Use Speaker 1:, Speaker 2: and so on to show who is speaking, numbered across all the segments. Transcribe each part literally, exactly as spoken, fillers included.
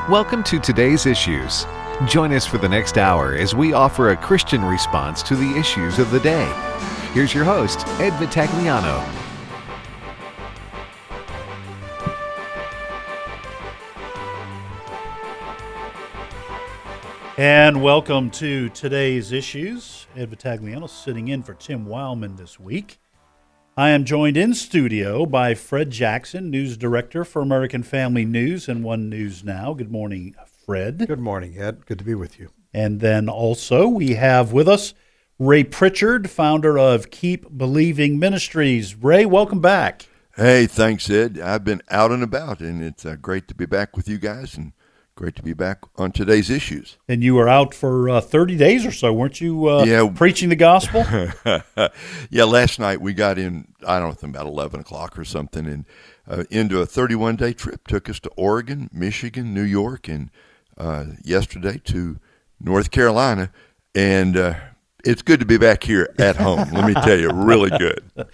Speaker 1: Welcome to Today's Issues. Join us for the next hour as we offer a Christian response to the issues of the day. Here's your host, Ed Vitagliano.
Speaker 2: And welcome to Today's Issues. Ed Vitagliano sitting in for Tim Wildman this week. I am joined in studio by Fred Jackson, news director for American Family News and One News Now. Good morning, Fred.
Speaker 3: Good morning, Ed. Good to be with you.
Speaker 2: And then also we have with us Ray Pritchard, founder of Keep Believing Ministries. Ray, welcome back.
Speaker 4: Hey, thanks, Ed. I've been out and about, and it's uh, great to be back with you guys, and great to be back on Today's Issues.
Speaker 2: And you were out for uh, thirty days or so, weren't you, uh,
Speaker 4: yeah.
Speaker 2: preaching the gospel?
Speaker 4: yeah, last night we got in, I don't know, about eleven o'clock or something, and uh, into a thirty-one day trip. Took us to Oregon, Michigan, New York, and uh, yesterday to North Carolina. And uh, it's good to be back here at home, let me tell you, really good.
Speaker 2: Uh,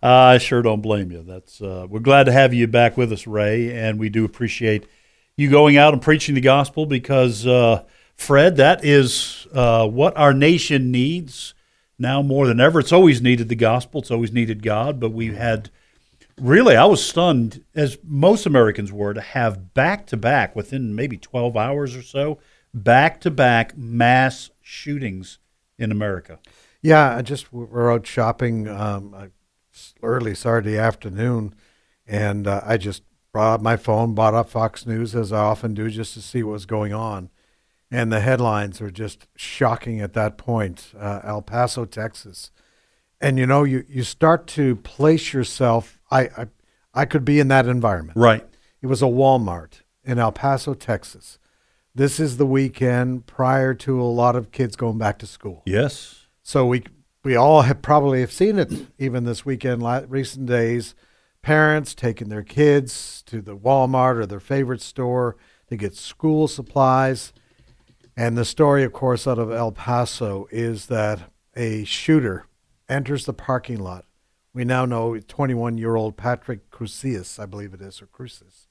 Speaker 2: I sure don't blame you. That's uh, we're glad to have you back with us, Ray, and we do appreciate you going out and preaching the gospel because, uh, Fred, that is uh, what our nation needs now more than ever. It's always needed the gospel. It's always needed God. But we've had, really, I was stunned, as most Americans were, to have back-to-back, within maybe twelve hours or so, back-to-back mass shootings in America.
Speaker 3: Yeah, I just we're out shopping um, early Saturday afternoon, and uh, I just brought up my phone, bought up Fox News, as I often do, just to see what was going on. And the headlines are just shocking at that point. Uh, El Paso, Texas. And, you know, you, you start to place yourself, I, I I could be in that environment.
Speaker 2: Right.
Speaker 3: It was a Walmart in El Paso, Texas. This is the weekend prior to a lot of kids going back to school.
Speaker 2: Yes.
Speaker 3: So we we all have probably have seen it even this weekend, recent days. Parents taking their kids to the Walmart or their favorite store to get school supplies. And the story, of course, out of El Paso is that a shooter enters the parking lot. We now know twenty-one-year-old Patrick Cruces, I believe it is, or Cruces.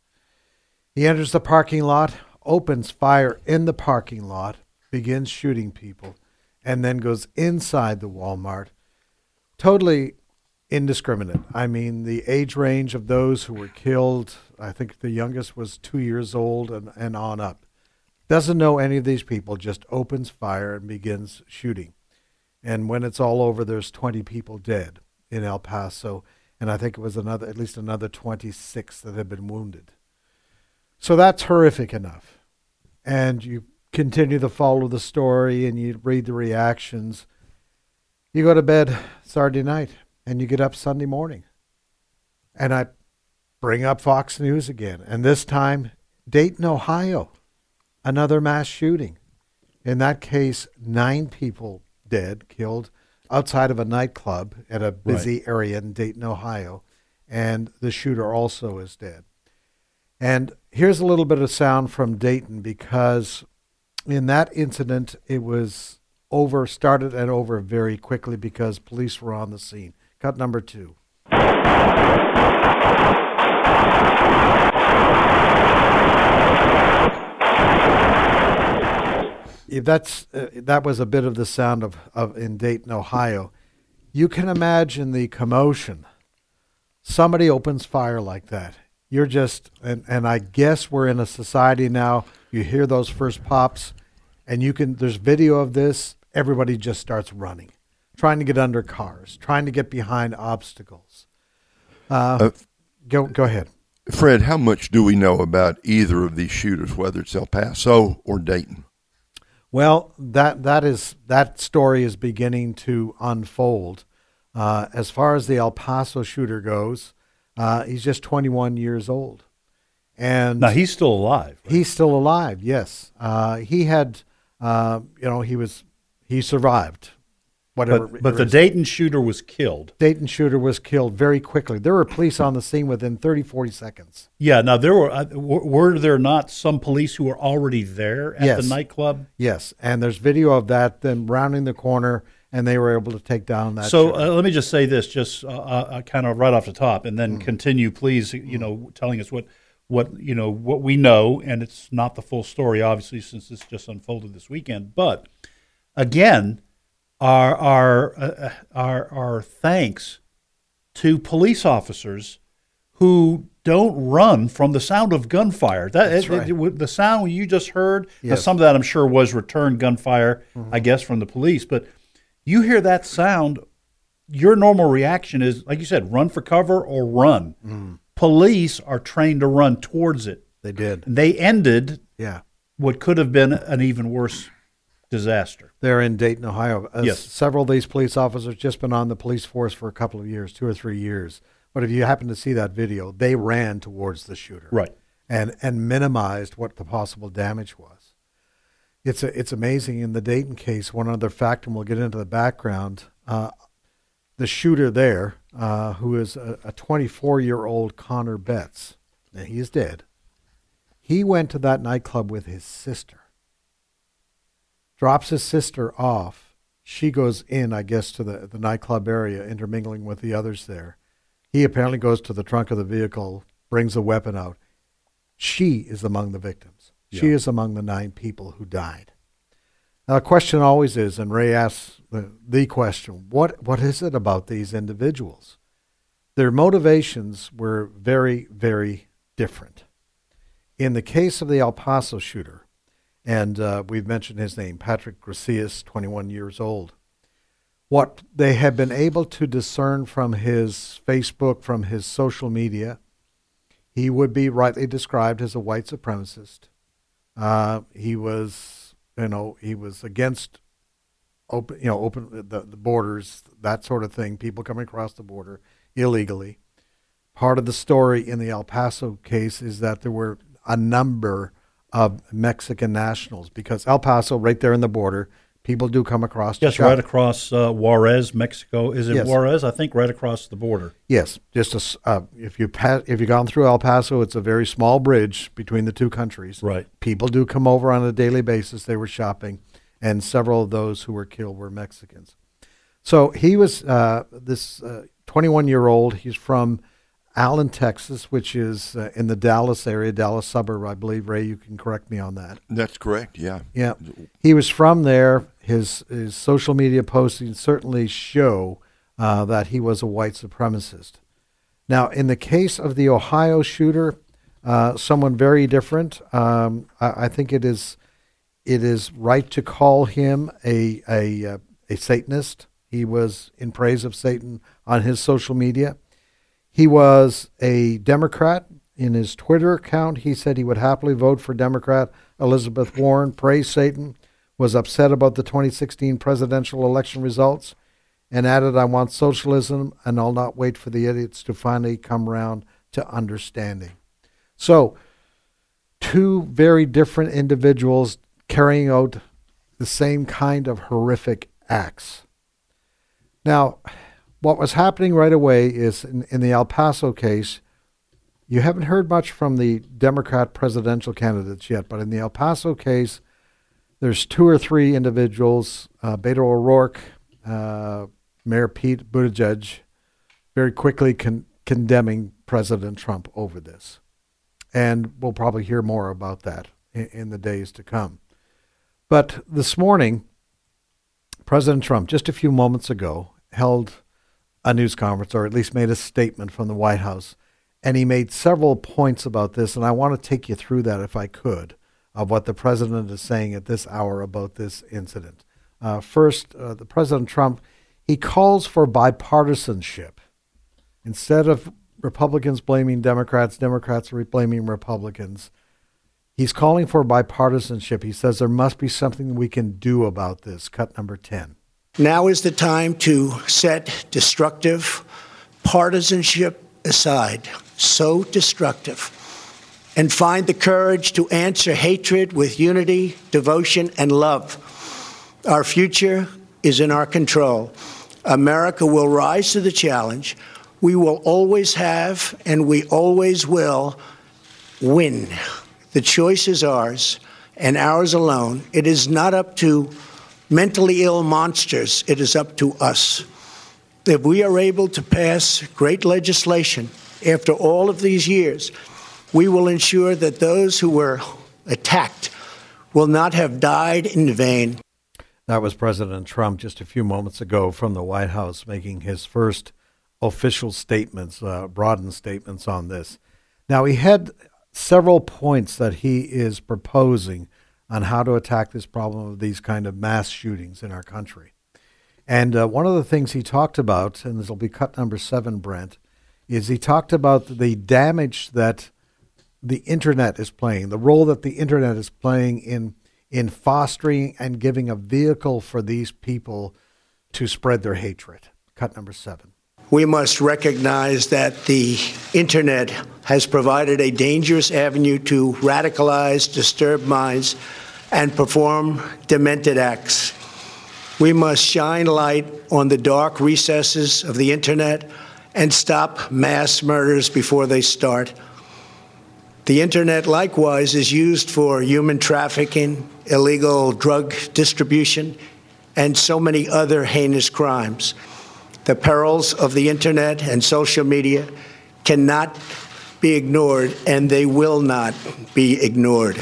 Speaker 3: He enters the parking lot, opens fire in the parking lot, begins shooting people, and then goes inside the Walmart. Totally indiscriminate. I mean, the age range of those who were killed, I think the youngest was two years old and, and on up. Doesn't know any of these people, just opens fire and begins shooting. And when it's all over, there's twenty people dead in El Paso, and I think it was another, at least another twenty-six that had been wounded. So that's horrific enough. And you continue to follow the story and you read the reactions. You go to bed Saturday night. And you get up Sunday morning. And I bring up Fox News again. And this time, Dayton, Ohio, another mass shooting. In that case, nine people dead, killed, outside of a nightclub at a busy right. area in Dayton, Ohio. And the shooter also is dead. And here's a little bit of sound from Dayton, because in that incident, it was over, started and over very quickly because police were on the scene. Cut number two. If that's uh, that was a bit of the sound of, of in Dayton, Ohio. You can imagine the commotion. Somebody opens fire like that. You're just, and, and I guess we're in a society now, you hear those first pops, and you can, there's video of this, everybody just starts running. Trying to get under cars, trying to get behind obstacles. Uh, uh, go go ahead.
Speaker 4: Fred, how much do we know about either of these shooters, whether it's El Paso or Dayton?
Speaker 3: Well, that that is that story is beginning to unfold. Uh, as far as the El Paso shooter goes, uh, he's just twenty-one years old. And
Speaker 2: now he's still alive. Right?
Speaker 3: He's still alive, yes. Uh, he had, uh, you know, he was, he survived. Whatever,
Speaker 2: but but the Dayton shooter was killed.
Speaker 3: Dayton shooter was killed very quickly. There were police on the scene within thirty, forty seconds.
Speaker 2: Yeah, now there were, uh, were there not some police who were already there at
Speaker 3: yes.
Speaker 2: the nightclub?
Speaker 3: Yes, and there's video of that, them rounding the corner, and they were able to take down that
Speaker 2: So
Speaker 3: shooter.
Speaker 2: uh, let me just say this, just uh, uh, kind of right off the top, and then mm. continue, please, you know, telling us what, what you know what we know, and it's not the full story, obviously, since this just unfolded this weekend. But again, our our uh, our our thanks to police officers who don't run from the sound of gunfire. That
Speaker 3: That's
Speaker 2: it,
Speaker 3: right.
Speaker 2: it, the sound you just heard. Now,
Speaker 3: Yes.
Speaker 2: some of that I'm sure was return gunfire,
Speaker 3: Mm-hmm.
Speaker 2: I guess, from the police. But you hear that sound, your normal reaction is, like you said, run for cover or run.
Speaker 3: Mm.
Speaker 2: Police are trained to run towards it.
Speaker 3: They did.
Speaker 2: They ended
Speaker 3: Yeah.
Speaker 2: what could have been an even worse disaster.
Speaker 3: They're in Dayton, Ohio. Uh,
Speaker 2: Yes.
Speaker 3: Several of these police officers just been on the police force for a couple of years, two or three years. But if you happen to see that video, they ran towards the shooter.
Speaker 2: Right.
Speaker 3: And and minimized what the possible damage was. It's a, it's amazing in the Dayton case. One other factor, and we'll get into the background. Uh, the shooter there, uh, who is a twenty-four-year-old Connor Betts, and he is dead. He went to that nightclub with his sister. Drops his sister off. She goes in, I guess, to the, the nightclub area, intermingling with the others there. He apparently goes to the trunk of the vehicle, brings a weapon out. She is among the victims. She
Speaker 2: Yeah.
Speaker 3: is among the nine people who died. Now, the question always is, and Ray asks the, the question, what what is it about these individuals? Their motivations were very, very different. In the case of the El Paso shooter, and uh, we've mentioned his name, Patrick Gracias, twenty-one years old, what they have been able to discern from his Facebook, from his social media, he would be rightly described as a white supremacist. Uh, he was, you know, he was against open, you know, open the, the borders, that sort of thing, people coming across the border illegally. Part of the story in the El Paso case is that there were a number of Mexican nationals, because El Paso, right there in the border, people do come across. to
Speaker 2: Yes,
Speaker 3: shop.
Speaker 2: right across uh, Juarez, Mexico. Is it
Speaker 3: Yes.
Speaker 2: Juarez? I think right across the border.
Speaker 3: Yes, just a s uh, if you pass, if you've gone through El Paso, it's a very small bridge between the two countries.
Speaker 2: Right.
Speaker 3: People do come over on a daily basis. They were shopping, and several of those who were killed were Mexicans. So he was uh, this twenty-one-year-old. He's from Allen, Texas, which is uh, in the Dallas area, Dallas suburb, I believe. Ray, you can correct me on that.
Speaker 4: That's correct, yeah.
Speaker 3: Yeah, he was from there. His his social media postings certainly show uh, that he was a white supremacist. Now, in the case of the Ohio shooter, uh, someone very different. Um, I, I think it is it is right to call him a a uh, a Satanist. He was in praise of Satan on his social media. He was a Democrat. In his Twitter account, he said he would happily vote for Democrat Elizabeth Warren, praised Satan, was upset about the twenty sixteen presidential election results, and added, "I want socialism, and I'll not wait for the idiots to finally come around to understanding." So, two very different individuals carrying out the same kind of horrific acts. Now, what was happening right away is in, in the El Paso case, you haven't heard much from the Democrat presidential candidates yet, but in the El Paso case, there's two or three individuals, uh, Beto O'Rourke, uh, Mayor Pete Buttigieg, very quickly con- condemning President Trump over this. And we'll probably hear more about that in, in the days to come. But this morning, President Trump, just a few moments ago, held a news conference, or at least made a statement from the White House. And he made several points about this, and I want to take you through that, if I could, of what the president is saying at this hour about this incident. Uh, first, uh, the President Trump, he calls for bipartisanship. Instead of Republicans blaming Democrats, Democrats blaming Republicans, he's calling for bipartisanship. He says there must be something we can do about this. Cut number ten.
Speaker 5: Now is the time to set destructive partisanship aside, so destructive, and find the courage to answer hatred with unity, devotion, and love. Our future is in our control. America will rise to the challenge. We will always have, and we always will, win. The choice is ours, and ours alone. It is not up to mentally ill monsters. It is up to us. If we are able to pass great legislation after all of these years, we will ensure that those who were attacked will not have died in vain.
Speaker 3: That was President Trump just a few moments ago from the White House making his first official statements, uh, broadened statements on this. Now, he had several points that he is proposing on how to attack this problem of these kind of mass shootings in our country. And uh, one of the things he talked about, and this will be cut number seven, Brent, is he talked about the damage that the internet is playing, the role that the internet is playing in in fostering and giving a vehicle for these people to spread their hatred. Cut number seven.
Speaker 5: We must recognize that the internet has provided a dangerous avenue to radicalize disturbed minds and perform demented acts. We must shine light on the dark recesses of the internet and stop mass murders before they start. The internet, likewise, is used for human trafficking, illegal drug distribution, and so many other heinous crimes. The perils of the internet and social media cannot be ignored, and they will not be ignored.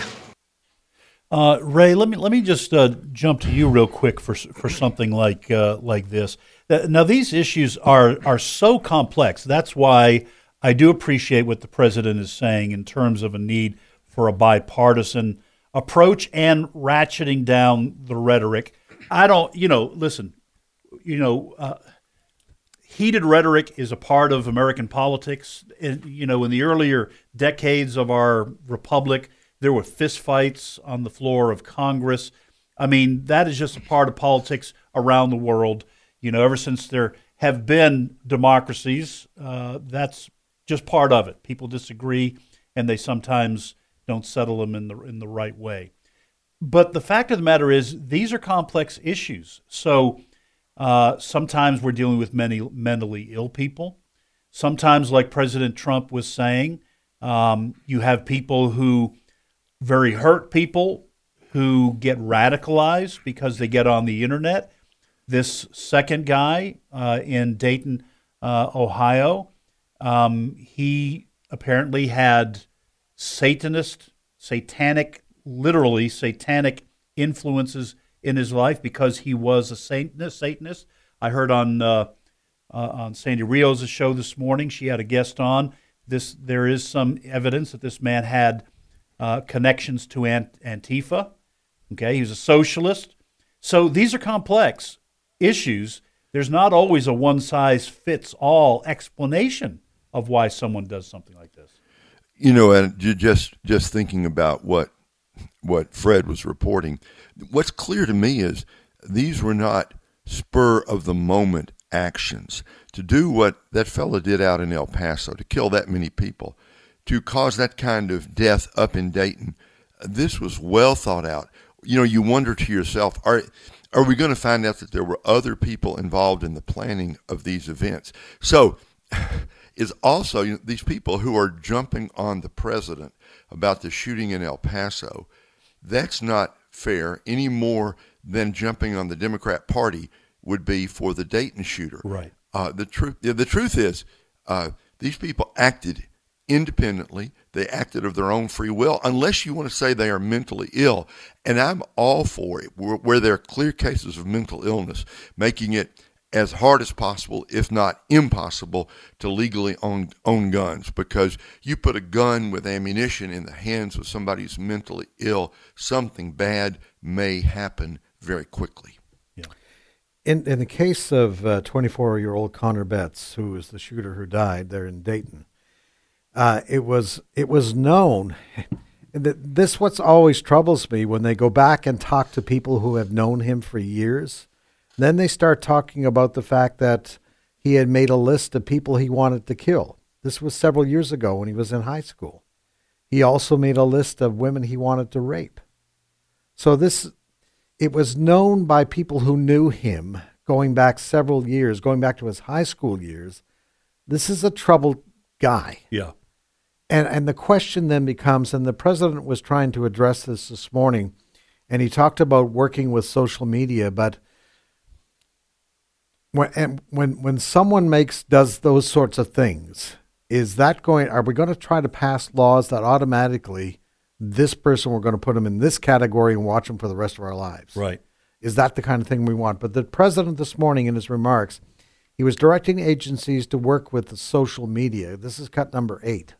Speaker 2: Uh, Ray, let me let me just uh, jump to you real quick for for something like uh, like this. Now, these issues are are so complex. That's why I do appreciate what the president is saying in terms of a need for a bipartisan approach and ratcheting down the rhetoric. I don't, you know, listen, you know, uh, heated rhetoric is a part of American politics. In, you know, in the earlier decades of our republic, there were fistfights on the floor of Congress. I mean, that is just a part of politics around the world. You know, ever since there have been democracies, uh, that's just part of it. People disagree, and they sometimes don't settle them in the in the right way. But the fact of the matter is, these are complex issues. So uh, sometimes we're dealing with many mentally ill people. Sometimes, like President Trump was saying, um, you have people who, very hurt people, who get radicalized because they get on the internet. This second guy uh, in Dayton, uh, Ohio, um, he apparently had Satanist, satanic, literally satanic influences in his life because he was a Satanist. Satanist. I heard on uh, uh, on Sandy Rios' show this morning. She had a guest on. This there is some evidence that this man had uh, connections to Ant- Antifa. Okay, he was a socialist. So these are complex issues. There's not always a one-size-fits-all explanation of why someone does something like this.
Speaker 4: You know, and just just thinking about what what Fred was reporting, what's clear to me is these were not spur-of-the-moment actions. To do what that fellow did out in El Paso, to kill that many people, to cause that kind of death up in Dayton, this was well thought out. You know, you wonder to yourself, are are we going to find out that there were other people involved in the planning of these events? So is also, you know, these people who are jumping on the president about the shooting in El Paso, that's not fair any more than jumping on the Democrat Party would be for the Dayton shooter.
Speaker 2: Right.
Speaker 4: Uh, the truth, the truth is, uh, these people acted independently. They acted of their own free will, unless you want to say they are mentally ill. And I'm all for it, where, where there are clear cases of mental illness, making it as hard as possible, if not impossible, to legally own own guns. Because you put a gun with ammunition in the hands of somebody who's mentally ill, something bad may happen very quickly.
Speaker 2: Yeah.
Speaker 3: In in the case of uh, twenty-four-year-old Connor Betts, who was the shooter who died there in Dayton, uh, it was it was known that this what's always troubles me when they go back and talk to people who have known him for years. Then they start talking about the fact that he had made a list of people he wanted to kill. This was several years ago when he was in high school. He also made a list of women he wanted to rape. So this, it was known by people who knew him going back several years, going back to his high school years. This is a troubled guy.
Speaker 2: Yeah.
Speaker 3: And and the question then becomes, and the president was trying to address this this morning, and he talked about working with social media, but When, and when when someone makes does those sorts of things, is that going, are we going to try to pass laws that automatically this person, we're going to put them in this category and watch them for the rest of our lives?
Speaker 2: Right.
Speaker 3: Is that the kind of thing we want? But the president this morning in his remarks, he was directing agencies to work with the social media. This is cut number eight.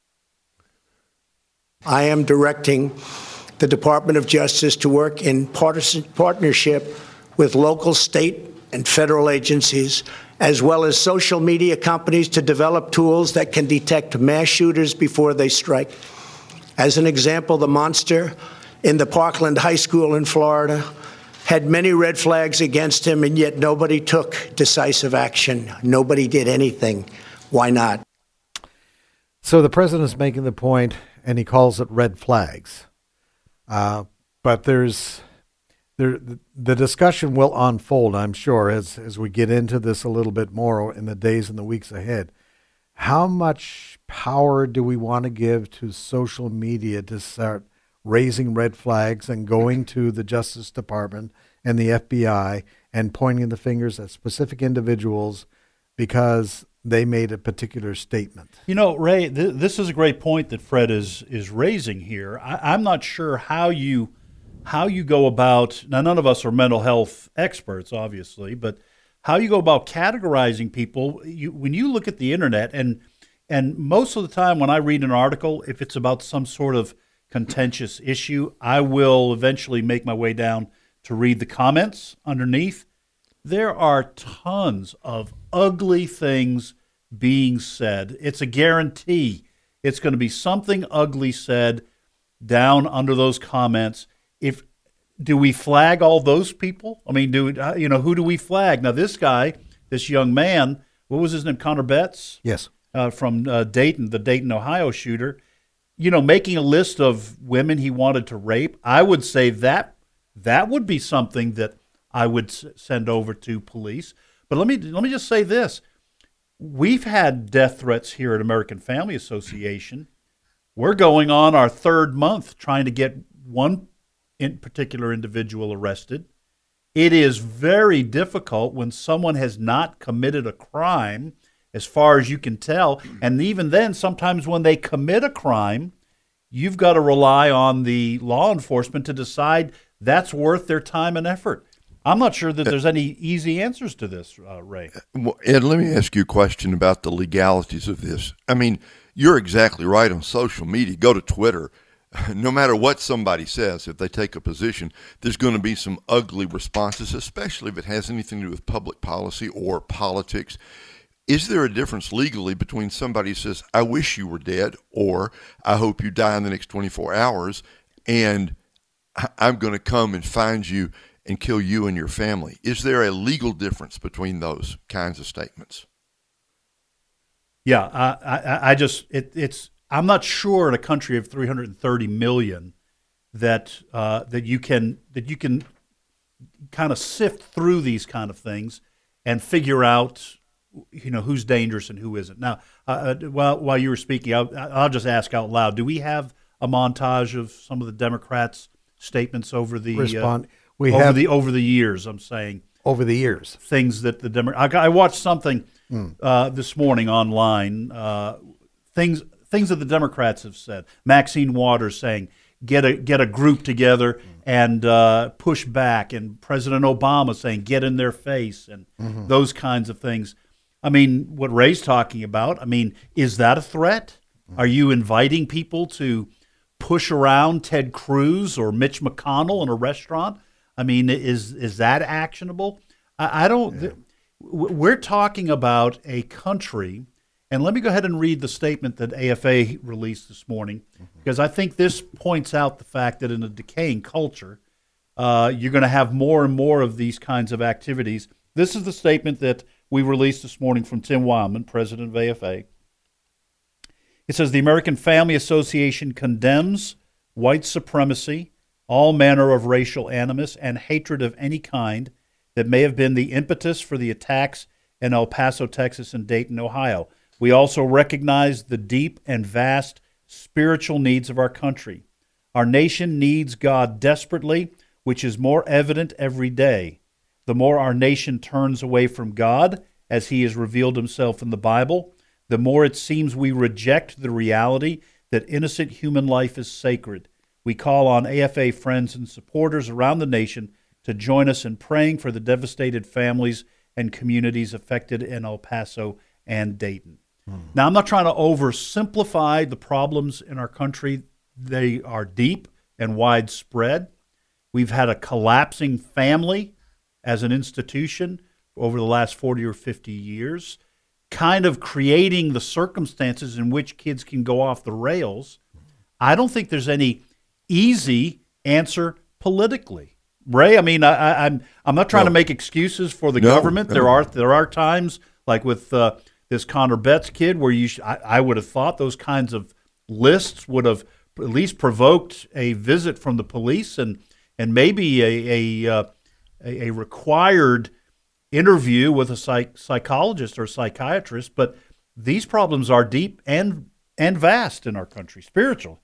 Speaker 5: I am directing the Department of Justice to work in partisan partnership with local, state, and federal agencies, as well as social media companies, to develop tools that can detect mass shooters before they strike. As an example, the monster in the Parkland High School in Florida had many red flags against him, and yet nobody took decisive action. Nobody did anything. Why not?
Speaker 3: So the president's making the point, and he calls it red flags. Uh, but there's there the discussion will unfold, I'm sure, as as we get into this a little bit more in the days and the weeks ahead. How much power do we want to give to social media to start raising red flags and going to the Justice Department and the F B I and pointing the fingers at specific individuals because they made a particular statement?
Speaker 2: You know, Ray, th- this is a great point that Fred is is raising here. I- I'm not sure how you how you go about. Now, none of us are mental health experts, obviously, but how you go about categorizing people. You, when you look at the internet, and and most of the time when I read an article, if it's about some sort of contentious issue, I will eventually make my way down to read the comments underneath. There are tons of ugly things being said. It's a guarantee. It's going to be something ugly said down under those comments. If do we flag all those people? I mean, do you know who do we flag? Now, this guy, this young man, what was his name? Connor Betts?
Speaker 3: Yes.
Speaker 2: Uh, from uh, Dayton, the Dayton, Ohio shooter. You know, making a list of women he wanted to rape. I would say that that would be something that I would s- send over to police. But let me let me just say this: we've had death threats here at American Family Association. We're going on our third month trying to get one in particular individual arrested. It is very difficult when someone has not committed a crime, as far as you can tell. And even then, sometimes when they commit a crime, you've got to rely on the law enforcement to decide that's worth their time and effort. I'm not sure that there's any easy answers to this, uh, Ray.
Speaker 4: Well, Ed, let me ask you a question about the legalities of this. I mean, you're exactly right on social media. Go to Twitter. No matter what somebody says, if they take a position, there's going to be some ugly responses, especially if it has anything to do with public policy or politics. Is there a difference legally between somebody who says, I wish you were dead, or I hope you die in the next twenty-four hours, and I'm going to come and find you and kill you and your family? Is there a legal difference between those kinds of statements?
Speaker 2: Yeah, I, I, I just it, it's I'm not sure in a country of three hundred thirty million that uh, that you can that you can kind of sift through these kind of things and figure out, you know, who's dangerous and who isn't. Now, uh, while while you were speaking, I'll, I'll just ask out loud: do we have a montage of some of the Democrats' statements over the
Speaker 3: Respond.
Speaker 2: Uh,
Speaker 3: we
Speaker 2: over
Speaker 3: have
Speaker 2: the over the years? I'm saying
Speaker 3: over the years
Speaker 2: things that the Demo- I, I watched something mm. uh, this morning online. Uh, things things that the Democrats have said. Maxine Waters saying, "Get a get a group together mm. and uh, push back," and President Obama saying, "Get in their face," and mm-hmm. those kinds of things. I mean, what Ray's talking about, I mean, is that a threat? Mm-hmm. Are you inviting people to push around Ted Cruz or Mitch McConnell in a restaurant? I mean, is is that actionable? I, I don't. Yeah. Th- we're talking about a country, and let me go ahead and read the statement that A F A released this morning, mm-hmm. because I think this points out the fact that in a decaying culture, uh, you're going to have more and more of these kinds of activities. This is the statement that we released this morning from Tim Wildman, president of A F A. It says, the American Family Association condemns white supremacy, all manner of racial animus, and hatred of any kind that may have been the impetus for the attacks in El Paso, Texas, and Dayton, Ohio. We also recognize the deep and vast spiritual needs of our country. Our nation needs God desperately, which is more evident every day. The more our nation turns away from God, as he has revealed himself in the Bible, the more it seems we reject the reality that innocent human life is sacred. We call on A F A friends and supporters around the nation to join us in praying for the devastated families and communities affected in El Paso and Dayton. Hmm. Now, I'm not trying to oversimplify the problems in our country. They are deep and widespread. We've had a collapsing family as an institution over the last forty or fifty years, kind of creating the circumstances in which kids can go off the rails. I don't think there's any easy answer politically. Ray, I mean, I, I, I'm I'm not trying
Speaker 4: no.
Speaker 2: to make excuses for the
Speaker 4: no,
Speaker 2: government.
Speaker 4: No.
Speaker 2: There are there are times, like with uh, this Connor Betts kid, where you sh- I, I would have thought those kinds of lists would have at least provoked a visit from the police and and maybe a a, uh, a, a required interview with a psych- psychologist or psychiatrist. But these problems are deep and and vast in our country, spiritual.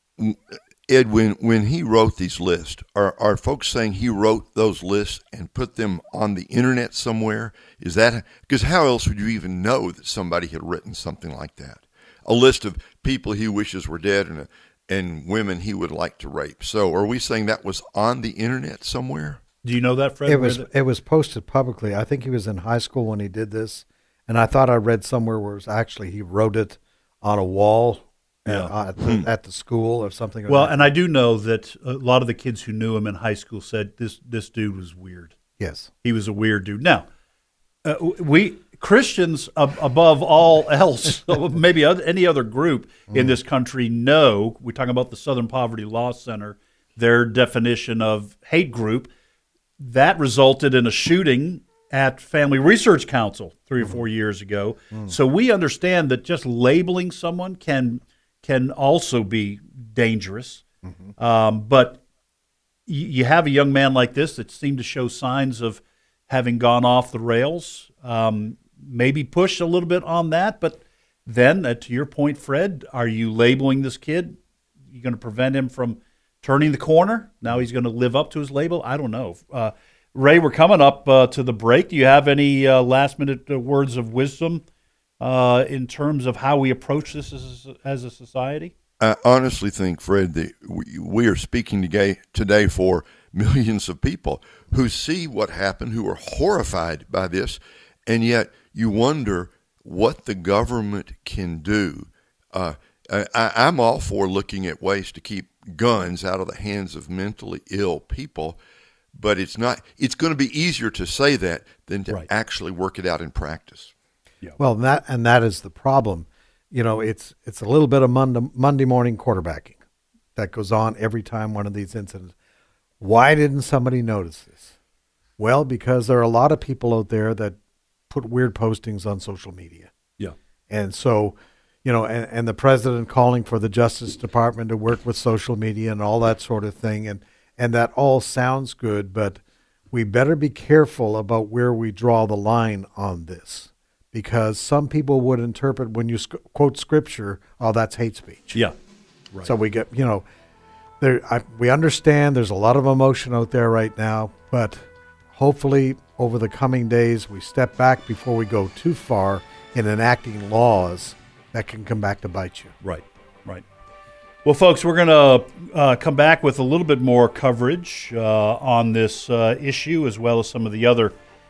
Speaker 4: Ed, when, when he wrote these lists, are, are folks saying he wrote those lists and put them on the internet somewhere? Is that because how else would you even know that somebody had written something like that? A list of people he wishes were dead and and women he would like to rape. So, are we saying that was on the internet somewhere?
Speaker 2: Do you know that, Fred?
Speaker 3: It was it was posted publicly. I think he was in high school when he did this, and I thought I read somewhere where it was actually he wrote it on a wall.
Speaker 2: Yeah.
Speaker 3: Uh, at, the, at the school or something.
Speaker 2: Well,
Speaker 3: like that.
Speaker 2: and I do know that a lot of the kids who knew him in high school said this this dude was weird.
Speaker 3: Yes.
Speaker 2: He was a weird dude. Now, uh, we Christians ab- above all else, maybe other, any other group mm. in this country know, we're talking about the Southern Poverty Law Center, their definition of hate group, that resulted in a shooting at Family Research Council three or four years ago. Mm. So we understand that just labeling someone can can also be dangerous. Mm-hmm. Um, but you, you have a young man like this that seemed to show signs of having gone off the rails, um, maybe push a little bit on that. But then, uh, to your point, Fred, are you labeling this kid? You're going to prevent him from turning the corner? Now he's going to live up to his label? I don't know. Uh, Ray, we're coming up uh, to the break. Do you have any uh, last-minute uh, words of wisdom Uh, in terms of how we approach this as a, as a society?
Speaker 4: I honestly think, Fred, that we, we are speaking today, today for millions of people who see what happened, who are horrified by this, and yet you wonder what the government can do. Uh, I, I'm all for looking at ways to keep guns out of the hands of mentally ill people, but it's not. It's going to be easier to say that than to right. actually work it out in practice.
Speaker 3: Yeah. Well, that and that is the problem. You know, it's it's a little bit of Monday, Monday morning quarterbacking that goes on every time one of these incidents. Why didn't somebody notice this? Well, because there are a lot of people out there that put weird postings on social media.
Speaker 2: Yeah.
Speaker 3: And so, you know, and, and the president calling for the Justice Department to work with social media and all that sort of thing. And, and that all sounds good, but we better be careful about where we draw the line on this. Because some people would interpret when you sc- quote scripture, oh, that's hate speech.
Speaker 2: Yeah, right.
Speaker 3: So we get, you know, there. I, we understand there's a lot of emotion out there right now, but hopefully over the coming days we step back before we go too far in enacting laws that can come back to bite you.
Speaker 2: Right, right. Well, folks, we're going to uh, come back with a little bit more coverage uh, on this uh, issue as well as some of the other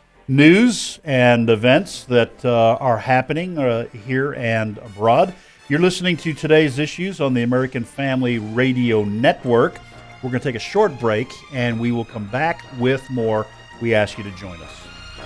Speaker 2: news and events that uh, are happening uh, here and abroad. You're listening to today's issues on the American Family Radio Network. We're going to take a short break, and we will come back with more. We ask you to join us.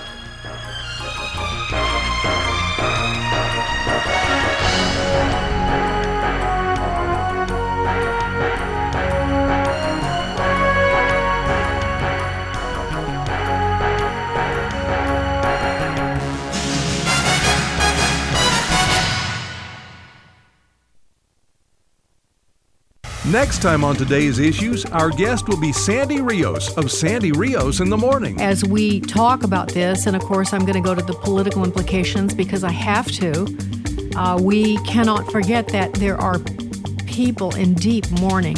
Speaker 6: Next time on today's issues, our guest will be Sandy Rios of Sandy Rios in the Morning.
Speaker 7: As we talk about this, and of course I'm going to go to the political implications because I have to, uh, we cannot forget that there are people in deep mourning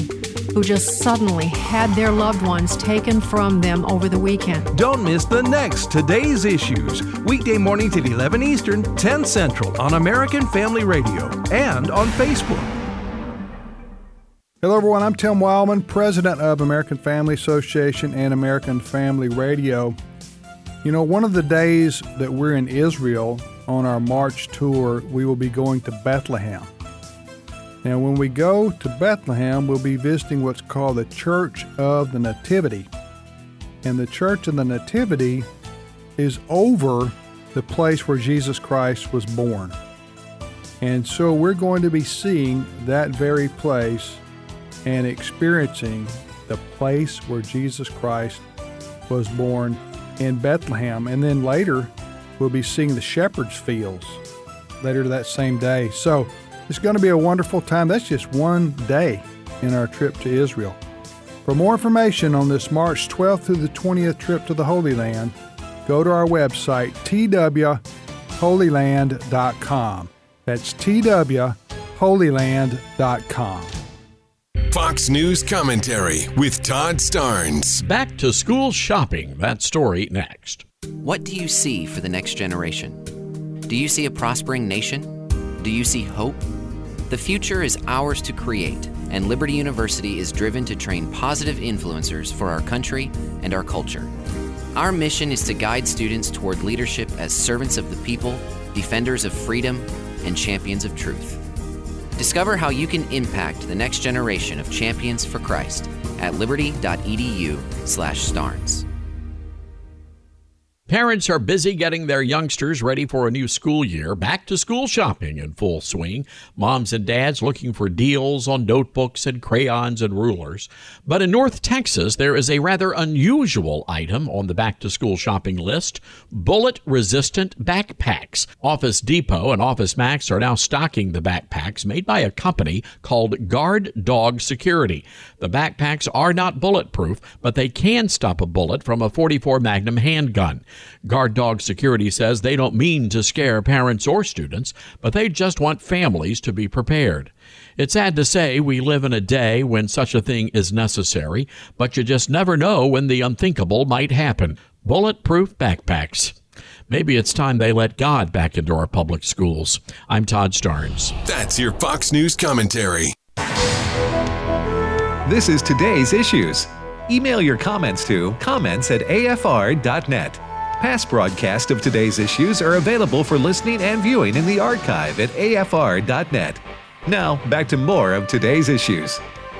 Speaker 7: who just suddenly had their loved ones taken from them over the weekend.
Speaker 6: Don't miss the next Today's Issues, weekday mornings at eleven Eastern, ten Central on American Family Radio and on Facebook.
Speaker 8: Hello, everyone. I'm Tim Wildman, president of American Family Association and American Family Radio. You know, one of the days that we're in Israel on our March tour, we will be going to Bethlehem. Now, when we go to Bethlehem, we'll be visiting what's called the Church of the Nativity. And the Church of the Nativity is over the place where Jesus Christ was born. And so we're going to be seeing that very place and experiencing the place where Jesus Christ was born in Bethlehem. And then later, we'll be seeing the shepherd's fields later that same day. So it's going to be a wonderful time. That's just one day in our trip to Israel. For more information on this March twelfth through the twentieth trip to the Holy Land, go to our website, T W holy land dot com. That's T W holy land dot com.
Speaker 9: Fox News Commentary with Todd Starnes.
Speaker 10: Back to school shopping. That story next.
Speaker 11: What do you see for the next generation? Do you see a prospering nation? Do you see hope? The future is ours to create, and Liberty University is driven to train positive influencers for our country and our culture. Our mission is to guide students toward leadership as servants of the people, defenders of freedom, and champions of truth. Discover how you can impact the next generation of champions for Christ at liberty.edu slash starnes.
Speaker 10: Parents are busy getting their youngsters ready for a new school year. Back to school shopping in full swing. Moms and dads looking for deals on notebooks and crayons and rulers. But in North Texas, there is a rather unusual item on the back to school shopping list: bullet-resistant backpacks. Office Depot and Office Max are now stocking the backpacks made by a company called Guard Dog Security. The backpacks are not bulletproof, but they can stop a bullet from a forty-four Magnum handgun. Guard Dog Security says they don't mean to scare parents or students, but they just want families to be prepared. It's sad to say we live in a day when such a thing is necessary, but you just never know when the unthinkable might happen. Bulletproof backpacks. Maybe it's time they let God back into our public schools. I'm Todd Starnes.
Speaker 9: That's your Fox News Commentary.
Speaker 1: This is Today's Issues. Email your comments to comments at a f r dot net. Past broadcasts of Today's Issues are available for listening and viewing in the archive at a f r dot net. Now, back to more of Today's Issues.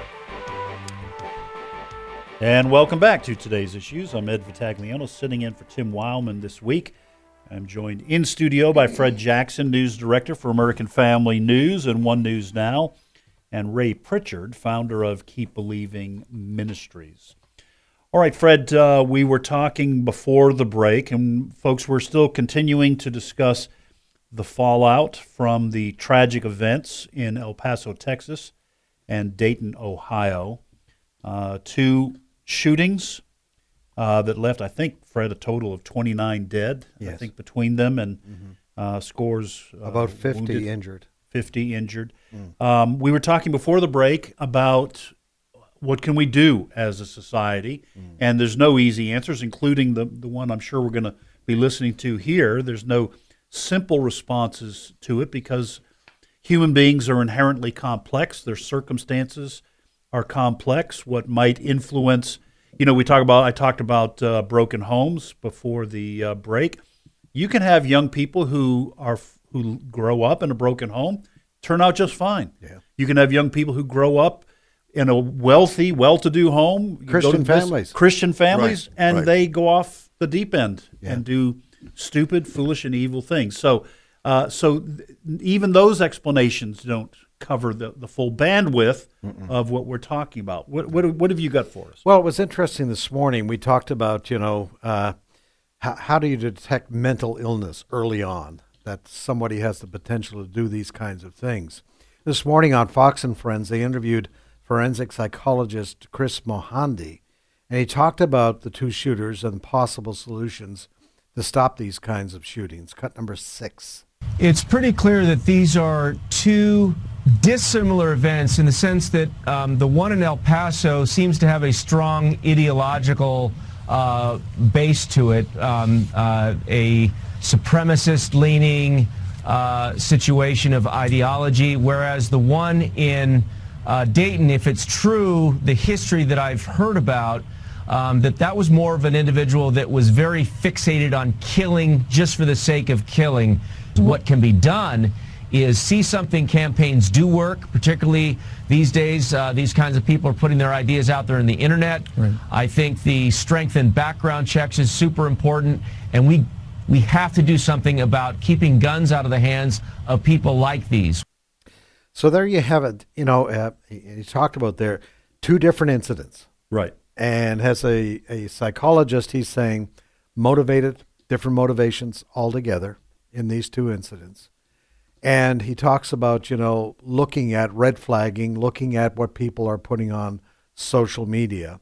Speaker 2: And welcome back to Today's Issues. I'm Ed Vitagliano, sitting in for Tim Wildman this week. I'm joined in studio by Fred Jackson, news director for American Family News and One News Now, and Ray Pritchard, founder of Keep Believing Ministries. All right, Fred, uh, we were talking before the break, and folks, we're still continuing to discuss the fallout from the tragic events in El Paso, Texas, and Dayton, Ohio. Uh, two shootings uh, that left, I think, Fred, a total of twenty-nine dead,
Speaker 3: yes.
Speaker 2: I think, between them, and mm-hmm. uh, scores uh,
Speaker 3: about fifty
Speaker 2: wounded,
Speaker 3: injured.
Speaker 2: fifty injured. Mm. Um, we were talking before the break about what can we do as a society, mm. and there's no easy answers, including the, the one I'm sure we're going to be listening to here. There's no simple responses to it because human beings are inherently complex. Their circumstances are complex. What might influence, you know, we talk about, I talked about uh, broken homes before the uh, break. You can have young people who are who grow up in a broken home turn out just fine.
Speaker 3: Yeah.
Speaker 2: You can have young people who grow up in a wealthy, well-to-do home,
Speaker 3: Christian families,
Speaker 2: Christian families,
Speaker 4: right,
Speaker 2: and
Speaker 4: right.
Speaker 2: they go off the deep end
Speaker 3: yeah.
Speaker 2: and do stupid, foolish, and evil things. So, uh, so th- even those explanations don't cover the, the full bandwidth Mm-mm. of what we're talking about. What, what what have you got for us?
Speaker 3: Well, it was interesting this morning. We talked about, you know, uh, how, how do you detect mental illness early on, that somebody has the potential to do these kinds of things. This morning on Fox and Friends, they interviewed forensic psychologist Chris Mohandi, and he talked about the two shooters and possible solutions to stop these kinds of shootings. Cut number six.
Speaker 12: It's pretty clear that these are two dissimilar events in the sense that um, the one in El Paso seems to have a strong ideological uh, base to it, um, uh, a supremacist-leaning uh, situation of ideology, whereas the one in uh, Dayton, if it's true, the history that I've heard about, um, that that was more of an individual that was very fixated on killing just for the sake of killing. What can be done is see something campaigns do work, particularly these days. Uh, these kinds of people are putting their ideas out there in the internet. Right. I think the strength in background checks is super important, and we we have to do something about keeping guns out of the hands of people like these.
Speaker 3: So there you have it. You know, uh, he talked about there two different incidents.
Speaker 2: Right.
Speaker 3: And as a, a psychologist, he's saying motivated, different motivations altogether in these two incidents. And he talks about, you know, looking at red flagging, looking at what people are putting on social media.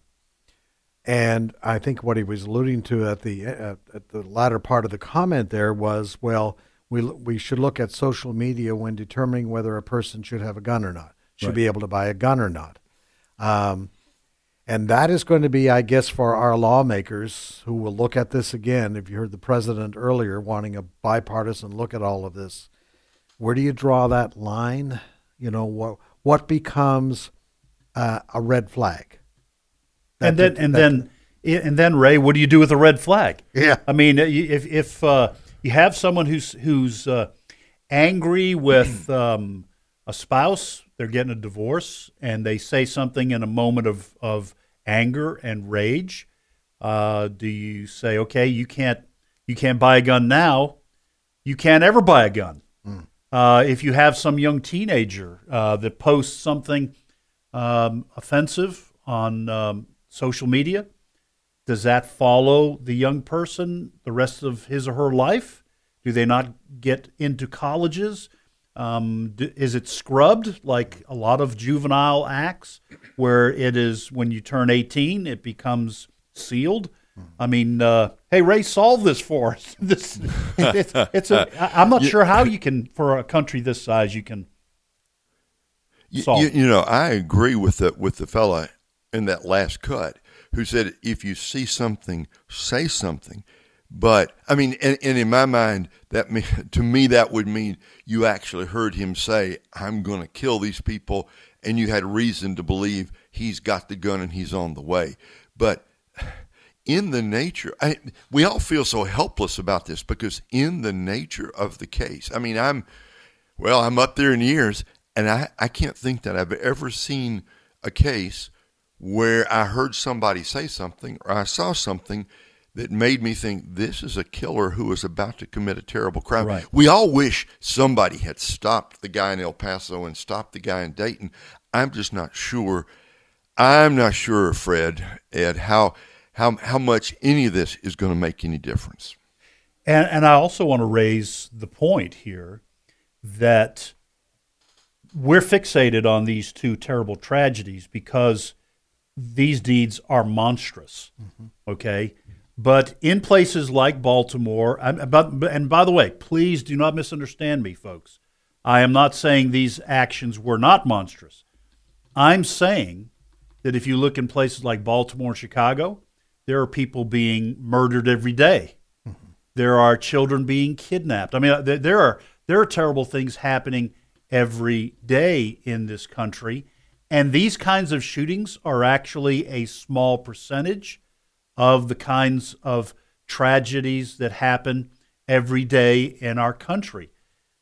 Speaker 3: And I think what he was alluding to at the uh, at the latter part of the comment there was, well, we we should look at social media when determining whether a person should have a gun or not, should right. be able to buy a gun or not. Um, and that is going to be, I guess, for our lawmakers who will look at this again. If you heard the president earlier wanting a bipartisan look at all of this, where do you draw that line? You know, what what becomes uh, a red flag? That
Speaker 2: and then,
Speaker 3: that,
Speaker 2: and
Speaker 3: that,
Speaker 2: then, and then, Ray, what do you do with a red flag?
Speaker 3: Yeah,
Speaker 2: I mean, if if uh, you have someone who's who's uh, angry with um, a spouse, they're getting a divorce, and they say something in a moment of of anger and rage, uh, do you say, okay, you can't you can't buy a gun now, you can't ever buy a gun? Mm. Uh, if you have some young teenager uh, that posts something um, offensive on um, social media, does that follow the young person the rest of his or her life? Do they not get into colleges? Um, do, is it scrubbed like a lot of juvenile acts where it is when you turn eighteen, it becomes sealed? I mean, uh, hey, Ray, solve this for us. this, it's, it's a, I'm not sure how you can, for a country this size, you can solve.
Speaker 4: You, you know, I agree with the with the fella in that last cut who said, if you see something, say something. But I mean, and, and in my mind, that mean, to me that would mean you actually heard him say, "I'm going to kill these people," and you had reason to believe he's got the gun and he's on the way. But in the nature, I, we all feel so helpless about this because in the nature of the case, I mean, I'm, well, I'm up there in years, and I, I can't think that I've ever seen a case where I heard somebody say something or I saw something that made me think this is a killer who is about to commit a terrible crime.
Speaker 2: Right.
Speaker 4: We all wish somebody had stopped the guy in El Paso and stopped the guy in Dayton. I'm just not sure. I'm not sure, Fred, Ed, how how how much any of this is going to make any difference.
Speaker 2: And and I also want to raise the point here that we're fixated on these two terrible tragedies because these deeds are monstrous. Mm-hmm. Okay. But in places like Baltimore, and by the way, please do not misunderstand me, folks. I am not saying these actions were not monstrous. I'm saying that if you look in places like Baltimore and Chicago, there are people being murdered every day. Mm-hmm. There are children being kidnapped. I mean, there are there are terrible things happening every day in this country, and these kinds of shootings are actually a small percentage of the kinds of tragedies that happen every day in our country.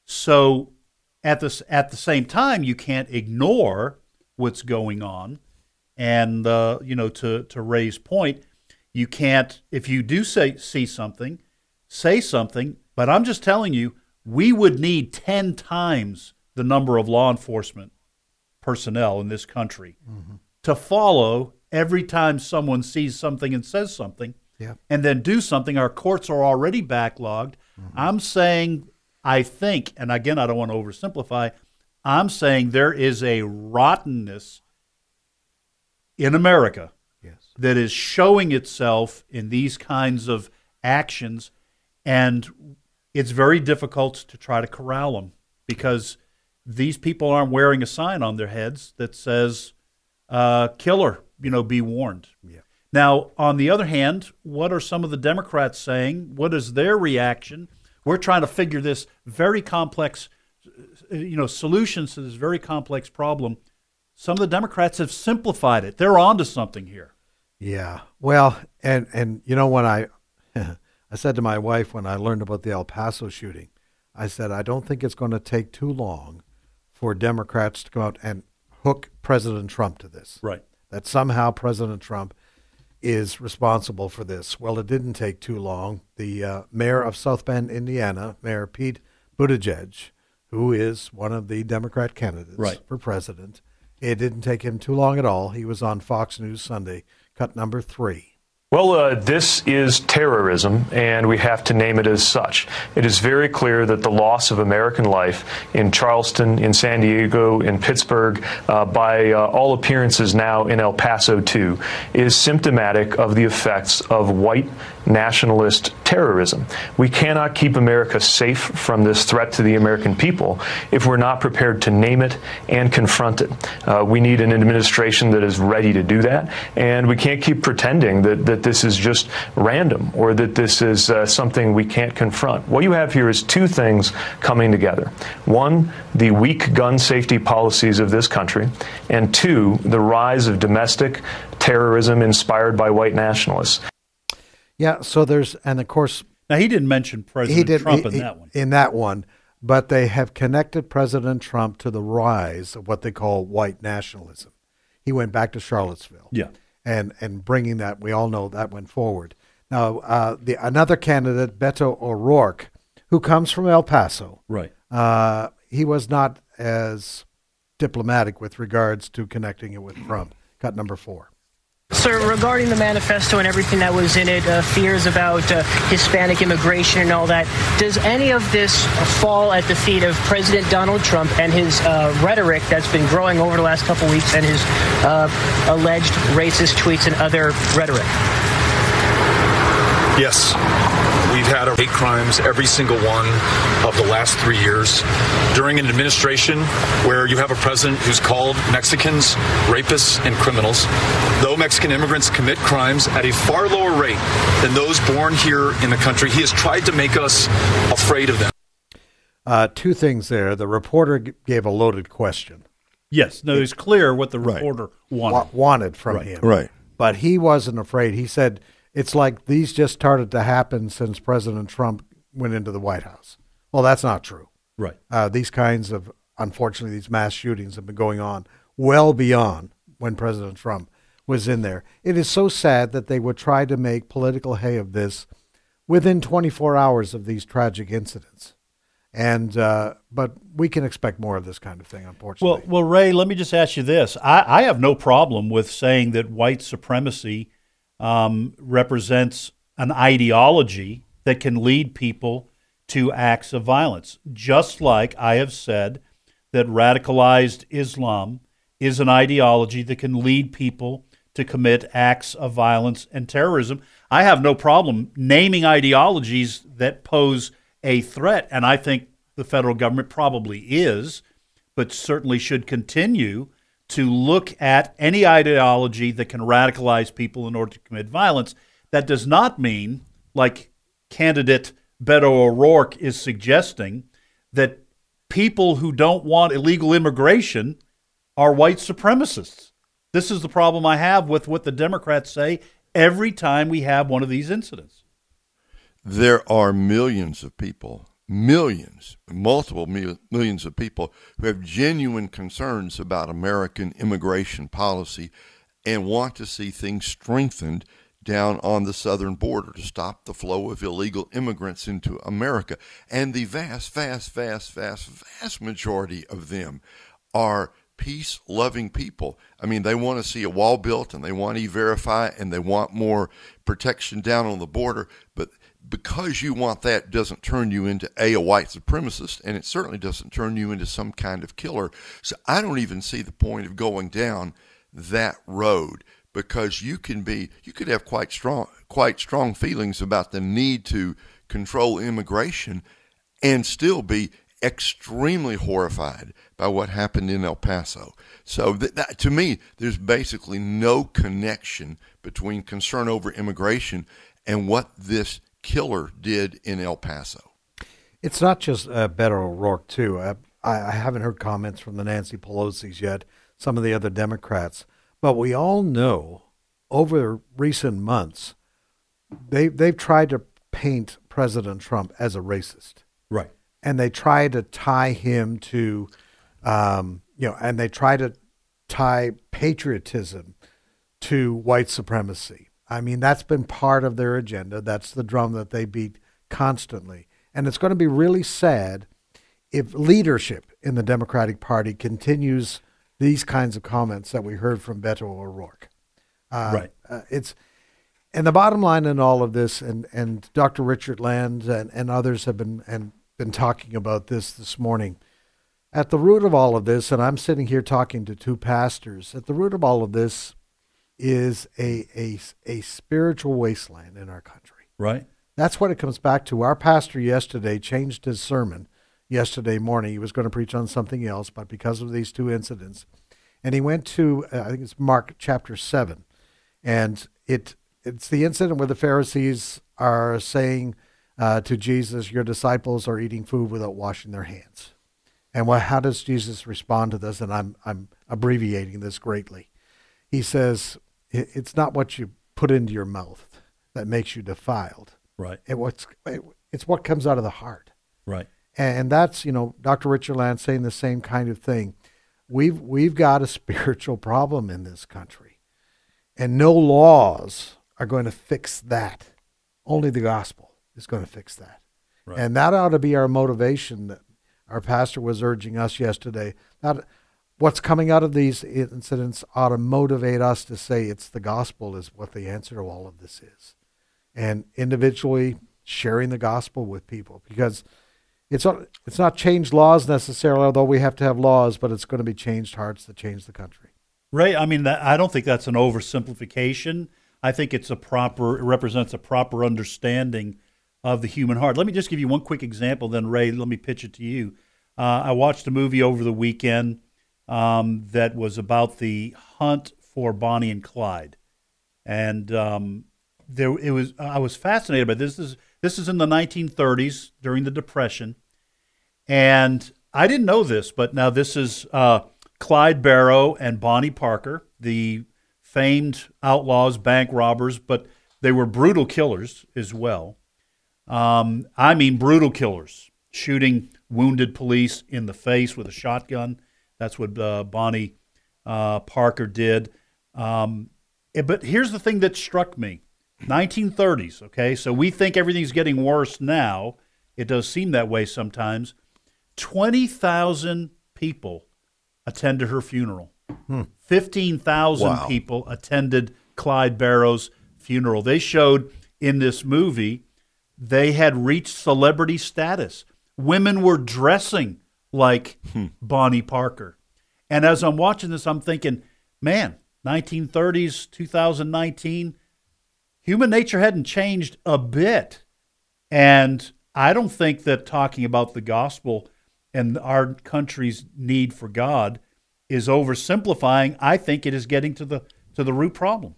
Speaker 2: So at the, at the same time, you can't ignore what's going on. And, uh, you know, to, to Ray's point, you can't, if you do say see something, say something. But I'm just telling you, we would need ten times the number of law enforcement personnel in this country mm-hmm. to follow every time someone sees something and says something, yeah. and then do something. Our courts are already backlogged. Mm-hmm. I'm saying, I think, and again, I don't want to oversimplify, I'm saying there is a rottenness in America yes. that is showing itself in these kinds of actions. And it's very difficult to try to corral them because these people aren't wearing a sign on their heads that says, uh, killer, you know, be warned.
Speaker 3: Yeah.
Speaker 2: Now, on the other hand, what are some of the Democrats saying? What is their reaction? We're trying to figure this very complex, you know, solutions to this very complex problem. Some of the Democrats have simplified it. They're onto something here.
Speaker 3: Yeah. Well, and, and you know, when I I said to my wife when I learned about the El Paso shooting, I said, I don't think it's going to take too long for Democrats to go out and hook President Trump to this.
Speaker 2: Right.
Speaker 3: That somehow President Trump is responsible for this. Well, it didn't take too long. The uh, mayor of South Bend, Indiana, Mayor Pete Buttigieg, who is one of the Democrat candidates
Speaker 2: right.
Speaker 3: for president, it didn't take him too long at all. He was on Fox News Sunday, cut number three.
Speaker 13: Well, uh, this is terrorism, and we have to name it as such. It is very clear that the loss of American life in Charleston, in San Diego, in Pittsburgh, uh, by uh, all appearances now in El Paso too, is symptomatic of the effects of white nationalist terrorism. We cannot keep America safe from this threat to the American people if we're not prepared to name it and confront it. Uh, we need an administration that is ready to do that, and we can't keep pretending that, that this is just random or that this is uh, something we can't confront. What you have here is two things coming together. One, the weak gun safety policies of this country, and two, the rise of domestic terrorism inspired by white nationalists.
Speaker 3: Yeah, so there's, and of course...
Speaker 2: Now, he didn't mention President
Speaker 3: did,
Speaker 2: Trump
Speaker 3: he,
Speaker 2: in
Speaker 3: he,
Speaker 2: that one.
Speaker 3: In that one, but they have connected President Trump to the rise of what they call white nationalism. He went back to Charlottesville.
Speaker 2: Yeah.
Speaker 3: And and bringing that, we all know that went forward. Now, uh, the another candidate, Beto O'Rourke, who comes from El Paso.
Speaker 2: Right.
Speaker 3: Uh, he was not as diplomatic with regards to connecting it with Trump. Cut number four.
Speaker 14: Sir, regarding the manifesto and everything that was in it, uh, fears about uh, Hispanic immigration and all that, does any of this fall at the feet of President Donald Trump and his uh, rhetoric that's been growing over the last couple weeks and his uh, alleged racist tweets and other rhetoric?
Speaker 15: Yes. We've had hate crimes every single one of the last three years during an administration where you have a president who's called Mexicans rapists and criminals. Though Mexican immigrants commit crimes at a far lower rate than those born here in the country, he has tried to make us afraid of them.
Speaker 3: Uh, two things there. The reporter g- gave a loaded question.
Speaker 2: Yes, no, it's clear what the reporter
Speaker 3: right.
Speaker 2: wanted.
Speaker 3: Wa- wanted from
Speaker 2: right.
Speaker 3: him.
Speaker 4: Right.
Speaker 3: But he wasn't afraid. He said, it's like these just started to happen since President Trump went into the White House. Well, that's not true.
Speaker 2: Right.
Speaker 3: Uh, these kinds of, unfortunately, these mass shootings have been going on well beyond when President Trump was in there. It is so sad that they would try to make political hay of this within twenty-four hours of these tragic incidents. And uh, but we can expect more of this kind of thing, unfortunately.
Speaker 2: Well, well, Ray, let me just ask you this. I, I have no problem with saying that white supremacy um, represents an ideology that can lead people to acts of violence, just like I have said that radicalized Islam is an ideology that can lead people to commit acts of violence and terrorism. I have no problem naming ideologies that pose a threat, and I think the federal government probably is, but certainly should continue to look at any ideology that can radicalize people in order to commit violence. That does not mean, like candidate Beto O'Rourke is suggesting, that people who don't want illegal immigration are white supremacists. This is the problem I have with what the Democrats say every time we have one of these incidents.
Speaker 4: There are millions of people, millions, multiple mil- millions of people who have genuine concerns about American immigration policy and want to see things strengthened down on the southern border to stop the flow of illegal immigrants into America. And the vast, vast, vast, vast, vast majority of them are peace-loving people. I mean, they want to see a wall built, and they want E-Verify, and they want more protection down on the border. But because you want that doesn't turn you into, A, a white supremacist, and it certainly doesn't turn you into some kind of killer. So I don't even see the point of going down that road, because you can be, you could have quite strong, quite strong feelings about the need to control immigration and still be extremely horrified by what happened in El Paso. So that, that, to me, there's basically no connection between concern over immigration and what this killer did in El Paso.
Speaker 3: It's not just uh, Beto O'Rourke, too. Uh, I, I haven't heard comments from the Nancy Pelosi's yet, some of the other Democrats. But we all know over recent months, they, they've tried to paint President Trump as a racist.
Speaker 2: Right.
Speaker 3: And they try to tie him to, um, you know, and they try to tie patriotism to white supremacy. I mean, that's been part of their agenda. That's the drum that they beat constantly. And it's going to be really sad if leadership in the Democratic Party continues these kinds of comments that we heard from Beto O'Rourke. Uh,
Speaker 2: right.
Speaker 3: Uh, it's and the bottom line in all of this, and, and Doctor Richard Land and, and others have been and been talking about this this morning. At the root of all of this, and I'm sitting here talking to two pastors, at the root of all of this is a a, a spiritual wasteland in our country.
Speaker 2: Right.
Speaker 3: That's what it comes back to. Our pastor yesterday changed his sermon yesterday morning. He was going to preach on something else, but because of these two incidents, and he went to, uh, I think it's Mark chapter seven, and it it's the incident where the Pharisees are saying uh, to Jesus, your disciples are eating food without washing their hands. And what, how does Jesus respond to this? And I'm I'm abbreviating this greatly. He says, it's not what you put into your mouth that makes you defiled.
Speaker 2: Right.
Speaker 3: It, what's, it, it's what comes out of the heart.
Speaker 2: Right.
Speaker 3: And that's, you know, Doctor Richard Land saying the same kind of thing. We've we've got a spiritual problem in this country. And no laws are going to fix that. Only the gospel is going to fix that. Right. And that ought to be our motivation that our pastor was urging us yesterday. That what's coming out of these incidents ought to motivate us to say it's the gospel is what the answer to all of this is. And individually sharing the gospel with people, because it's not, it's not changed laws necessarily, although we have to have laws, but it's going to be changed hearts that change the country.
Speaker 2: Ray, I mean, that, I don't think that's an oversimplification. I think it's a proper, it represents a proper understanding of the human heart. Let me just give you one quick example, then Ray, let me pitch it to you. Uh, I watched a movie over the weekend um, that was about the hunt for Bonnie and Clyde, and um, there it was. I was fascinated by this. This is this is in the nineteen thirties during the Depression, and I didn't know this, but now this is uh, Clyde Barrow and Bonnie Parker, the famed outlaws, bank robbers, but they were brutal killers as well. Um, I mean, brutal killers, shooting wounded police in the face with a shotgun. That's what uh, Bonnie uh, Parker did. Um, it, but here's the thing that struck me. nineteen thirties, okay? So we think everything's getting worse now. It does seem that way sometimes. twenty thousand people attended her funeral.
Speaker 3: Hmm.
Speaker 2: fifteen thousand
Speaker 4: Wow.
Speaker 2: people attended Clyde Barrow's funeral. They showed in this movie they had reached celebrity status. Women were dressing like
Speaker 4: Hmm.
Speaker 2: Bonnie Parker. And as I'm watching this, I'm thinking, man, nineteen thirties, two thousand nineteen, human nature hadn't changed a bit. And I don't think that talking about the gospel and our country's need for God is oversimplifying. I think it is getting to the to the root problem.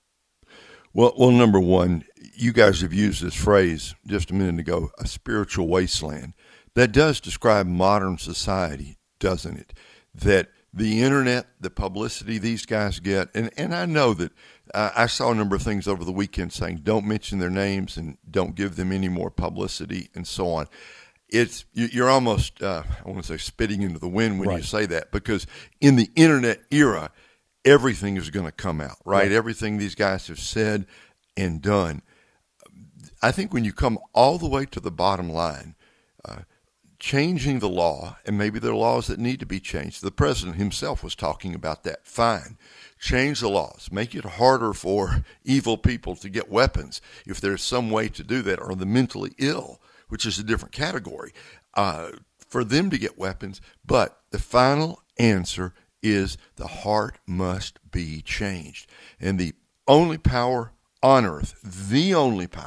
Speaker 4: Well, well, number one, you guys have used this phrase just a minute ago, a spiritual wasteland. That does describe modern society, doesn't it? That the internet, the publicity these guys get, and, and I know that uh, I saw a number of things over the weekend saying don't mention their names and don't give them any more publicity and so on. It's you're almost, uh, I want to say, spitting into the wind when
Speaker 2: Right.
Speaker 4: you say that, because in the internet era, everything is going to come out, right?
Speaker 2: Right.
Speaker 4: Everything these guys have said and done. I think when you come all the way to the bottom line, uh, changing the law, and maybe there are laws that need to be changed. The president himself was talking about that. Fine. Change the laws. Make it harder for evil people to get weapons if there's some way to do that, or the mentally ill, which is a different category, uh, for them to get weapons. But the final answer is the heart must be changed. And the only power on earth, the only power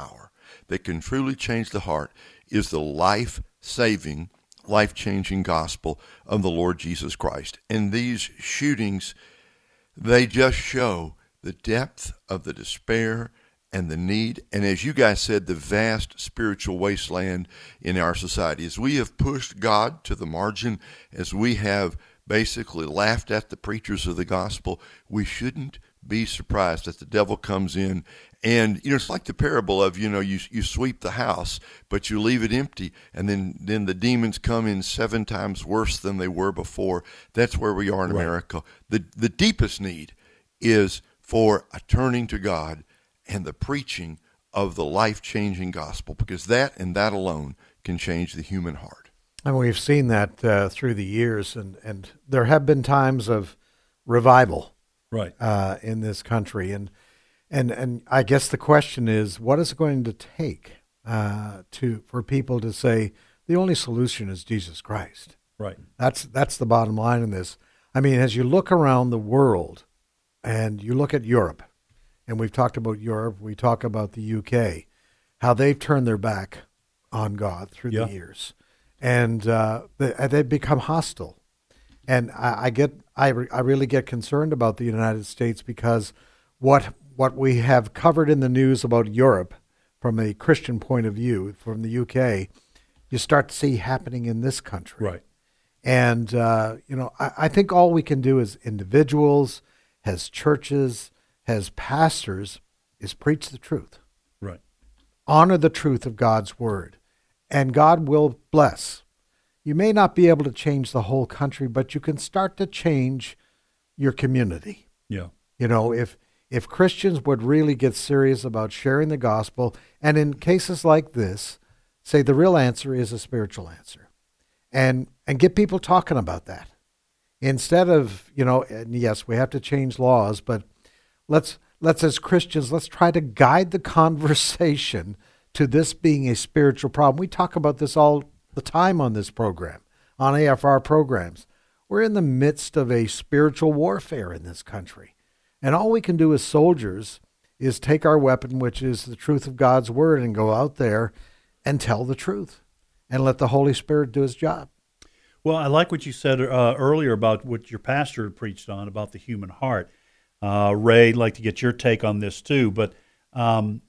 Speaker 4: that can truly change the heart is the life-saving, life-changing gospel of the Lord Jesus Christ. And these shootings, they just show the depth of the despair and the need, and as you guys said, the vast spiritual wasteland in our society. As we have pushed God to the margin, as we have basically laughed at the preachers of the gospel, we shouldn't be surprised that the devil comes in. And, you know, it's like the parable of, you know, you you sweep the house, but you leave it empty, and then, then the demons come in seven times worse than they were before. That's where we are in
Speaker 2: Right.
Speaker 4: America. The, the deepest need is for a turning to God and the preaching of the life-changing gospel, because that and that alone can change the human heart.
Speaker 3: And we've seen that uh, through the years, and, and there have been times of revival
Speaker 2: right.
Speaker 3: uh, in this country. And, and and I guess the question is, what is it going to take uh, to for people to say the only solution is Jesus Christ?
Speaker 2: Right.
Speaker 3: That's that's the bottom line in this. I mean, as you look around the world and you look at Europe, and we've talked about Europe, we talk about the U K, how they've turned their back on God through
Speaker 2: Yeah.
Speaker 3: the years. And uh, they, they've become hostile. And I, I get, I, re, I really get concerned about the United States, because what what we have covered in the news about Europe from a Christian point of view, from the U K, you start to see happening in this country.
Speaker 2: Right.
Speaker 3: And, uh, you know, I, I think all we can do as individuals, as churches, as pastors, is preach the truth.
Speaker 2: Right.
Speaker 3: Honor the truth of God's word, and God will bless. You may not be able to change the whole country, but you can start to change your community.
Speaker 2: Yeah.
Speaker 3: You know, if if Christians would really get serious about sharing the gospel, and in cases like this, say the real answer is a spiritual answer, and and get people talking about that. Instead of, you know, and yes, we have to change laws, but let's let's as Christians, let's try to guide the conversation to this being a spiritual problem. We talk about this all the time on this program, on A F R programs. We're in the midst of a spiritual warfare in this country. And all we can do as soldiers is take our weapon, which is the truth of God's word, and go out there and tell the truth and let the Holy Spirit do his job.
Speaker 2: Well, I like what you said uh, earlier about what your pastor preached on about the human heart. Uh, Ray, I'd like to get your take on this too. But um,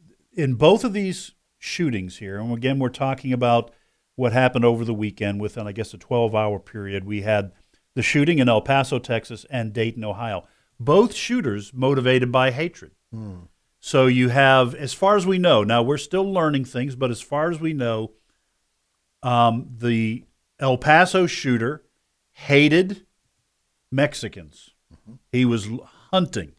Speaker 2: in both of these shootings here, and again, we're talking about what happened over the weekend within, I guess, a twelve-hour period. We had the shooting in El Paso, Texas, and Dayton, Ohio. Both shooters motivated by hatred.
Speaker 3: Hmm.
Speaker 2: So you have, as far as we know, now we're still learning things, but as far as we know, um, the El Paso shooter hated Mexicans. Mm-hmm. He was hunting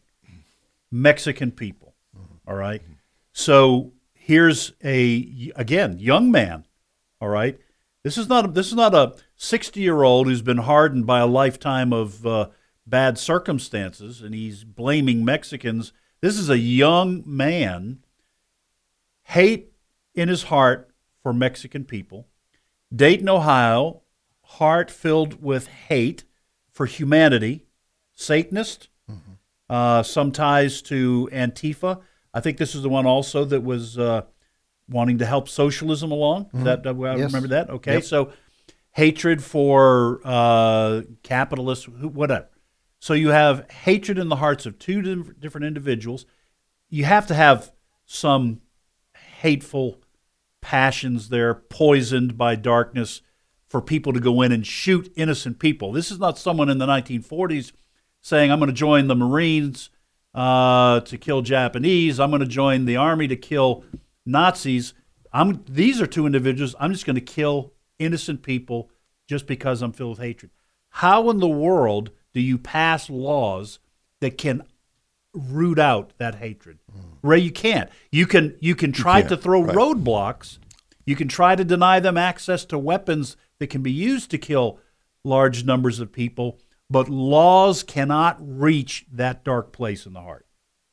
Speaker 2: Mexican people. Mm-hmm. All right. Mm-hmm. So here's a, again, young man. All right. This is not, this is not a sixty-year-old who's been hardened by a lifetime of uh, bad circumstances, and he's blaming Mexicans. This is a young man, hate in his heart for Mexican people. Dayton, Ohio, heart filled with hate for humanity, Satanist, mm-hmm. uh, some ties to Antifa. I think this is the one also that was uh, wanting to help socialism along. Mm-hmm. That, that I
Speaker 3: yes.
Speaker 2: remember that? Okay,
Speaker 3: yep.
Speaker 2: So hatred for uh, capitalists, whatever. So you have hatred in the hearts of two different individuals. You have to have some hateful passions there, poisoned by darkness, for people to go in and shoot innocent people. This is not someone in the nineteen forties saying, I'm going to join the Marines uh, to kill Japanese. I'm going to join the Army to kill Nazis. I'm, these are two individuals. I'm just going to kill innocent people just because I'm filled with hatred. How in the world do you pass laws that can root out that hatred? Mm. Ray, you can't. You can you can try
Speaker 4: you
Speaker 2: to throw
Speaker 4: right.
Speaker 2: roadblocks. You can try to deny them access to weapons that can be used to kill large numbers of people, but laws cannot reach that dark place in the heart.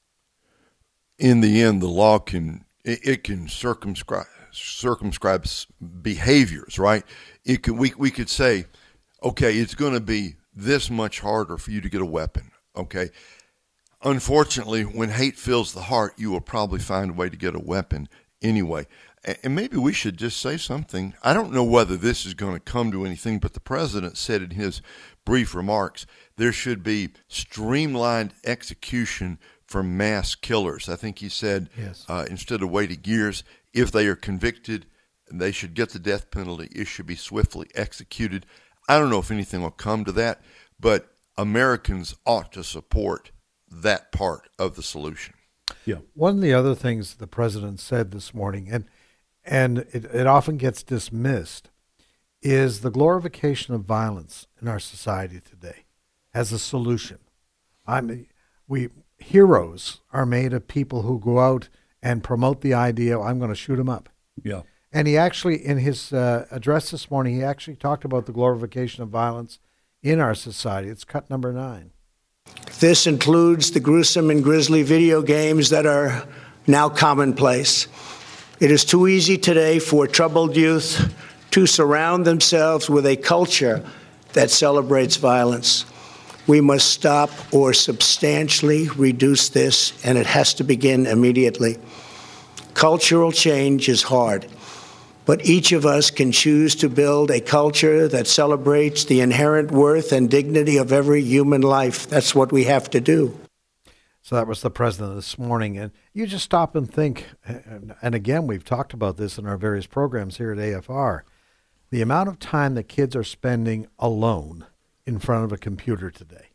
Speaker 4: In the end, the law can it, it can circumscribe circumscribe behaviors, right? It can we we could say, okay, it's going to be this much harder for you to get a weapon, okay? Unfortunately, when hate fills the heart, you will probably find a way to get a weapon. anyway. And maybe we should just say something. I don't know whether this is going to come to anything, but the president said in his brief remarks there should be streamlined execution for mass killers. I think he said
Speaker 3: yes.
Speaker 4: uh, instead of waiting years, if they are convicted, they should get the death penalty. It should be swiftly executed. I don't know if anything will come to that, but Americans ought to support that part of the solution.
Speaker 2: Yeah.
Speaker 3: One of the other things the president said this morning, and and it, it often gets dismissed, is the glorification of violence in our society today as a solution. I mean, we heroes are made of people who go out and promote the idea, I'm going to shoot him up.
Speaker 2: Yeah.
Speaker 3: And he actually, in his uh, address this morning, he actually talked about the glorification of violence in our society. It's cut number nine.
Speaker 5: This includes the gruesome and grisly video games that are now commonplace. It is too easy today for troubled youth to surround themselves with a culture that celebrates violence. We must stop or substantially reduce this, and it has to begin immediately. Cultural change is hard, but each of us can choose to build a culture that celebrates the inherent worth and dignity of every human life. That's what we have to do.
Speaker 3: So that was the president this morning. And you just stop and think, and again, we've talked about this in our various programs here at A F R, the amount of time that kids are spending alone in front of a computer today.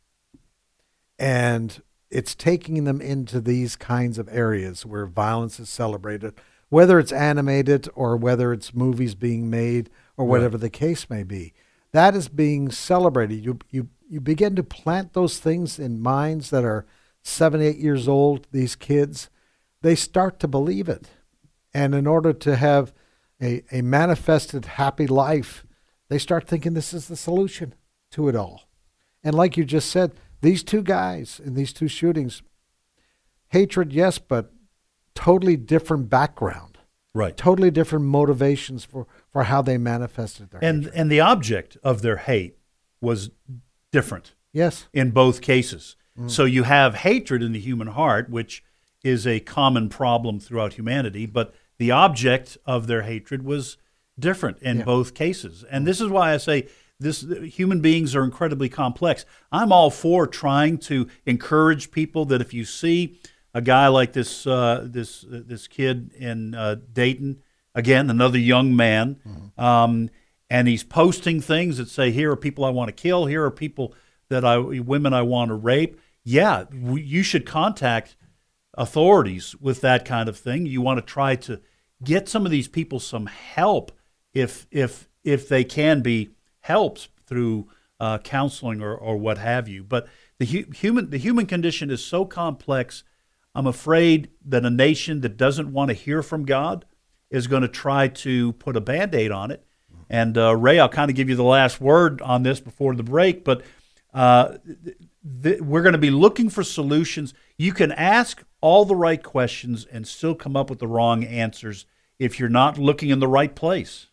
Speaker 3: And it's taking them into these kinds of areas where violence is celebrated, whether it's animated or whether it's movies being made or whatever right. the case may be. That is being celebrated. You, you, you begin to plant those things in minds that are seven, eight years old, these kids, they start to believe it. And in order to have a, a manifested happy life, they start thinking this is the solution to it all. And like you just said, these two guys in these two shootings, hatred, yes, but totally different background.
Speaker 2: Right.
Speaker 3: Totally different motivations for, for how they manifested their
Speaker 2: and
Speaker 3: hatred.
Speaker 2: And the object of their hate was different.
Speaker 3: Yes.
Speaker 2: In both cases.
Speaker 3: Mm.
Speaker 2: So you have hatred in the human heart, which is a common problem throughout humanity, but the object of their hatred was different in
Speaker 3: Yeah.
Speaker 2: both cases. And this is why I say this: human beings are incredibly complex. I'm all for trying to encourage people that if you see a guy like this uh, this uh, this kid in uh, Dayton, again, another young man,
Speaker 3: Mm-hmm.
Speaker 2: um, and he's posting things that say, here are people I want to kill, here are people that I women I want to rape. Yeah, we, you should contact authorities with that kind of thing. You want to try to get some of these people some help if if if they can be helped through uh, counseling or, or what have you. But the hu- human the human condition is so complex. I'm afraid that a nation that doesn't want to hear from God is going to try to put a Band-Aid on it. And uh, Ray, I'll kind of give you the last word on this before the break, but uh, th- th- we're going to be looking for solutions. You can ask all the right questions and still come up with the wrong answers if you're not looking in the right place.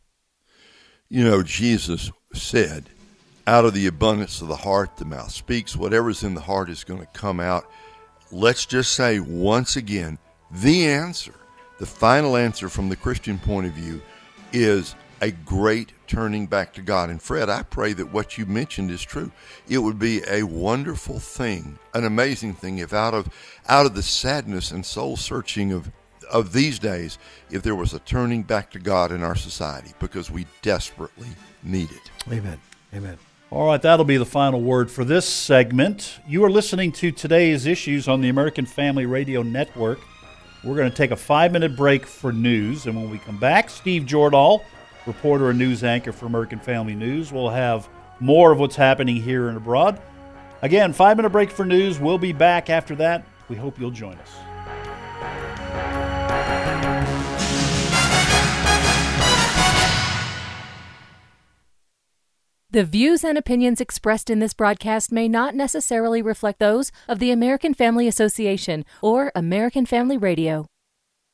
Speaker 4: You know, Jesus said, out of the abundance of the heart, the mouth speaks. Whatever's in the heart is going to come out. Let's just say once again, the answer, the final answer from the Christian point of view is a great turning back to God. And Fred, I pray that what you mentioned is true. It would be a wonderful thing, an amazing thing, if out of out of the sadness and soul searching of of these days, if there was a turning back to God in our society, because we desperately need it.
Speaker 3: Amen. Amen.
Speaker 2: All right, that'll be the final word for this segment. You are listening to Today's Issues on the American Family Radio Network. We're going to take a five-minute break for news, and when we come back, Steve Jordahl, reporter and news anchor for American Family News, will have more of what's happening here and abroad. Again, five-minute break for news. We'll be back after that. We hope you'll join us.
Speaker 16: The views and opinions expressed in this broadcast may not necessarily reflect those of the American Family Association or American Family Radio.